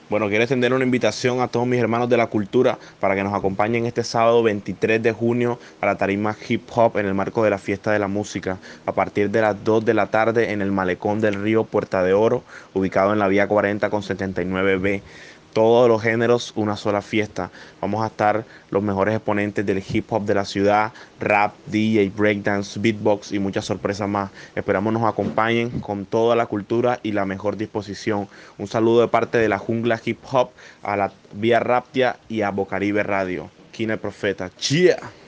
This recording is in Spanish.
Bueno, quiero extender una invitación a todos mis hermanos de la cultura para que nos acompañen este sábado 23 de junio a la tarima hip hop en el marco de la fiesta de la música, a partir de las 2 de la tarde en el Malecón del Río Puerta de Oro, ubicado en la vía 40 con 79B. Todos los géneros, una sola fiesta. Vamos a estar los mejores exponentes del hip hop de la ciudad, rap, DJ, breakdance, beatbox y muchas sorpresas más. Esperamos nos acompañen con toda la cultura y la mejor disposición. Un saludo de parte de la Jungla Hip Hop a la Vía Raptia y a Bocaribe Radio. Kine Profeta. ¡Chia!